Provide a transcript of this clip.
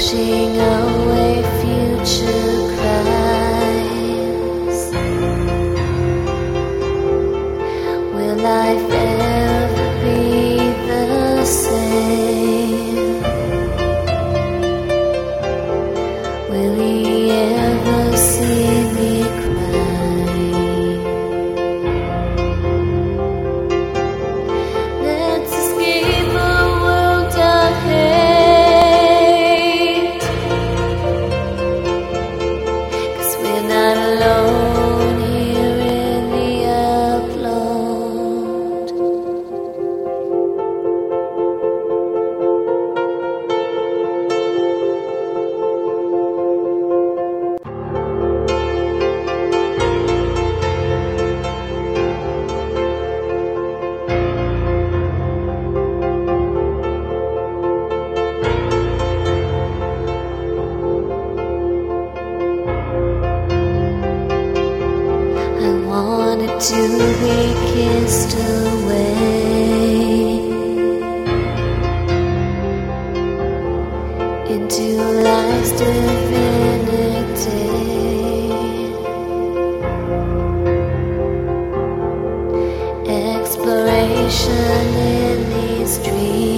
washing away future crimes. Will life ever be the same? Will he ever see me cry? Let's escape a world of hate, 'cause we're not alone here in the upload. I wanted to be kissed away into life's divinity. Exploration in these dreams.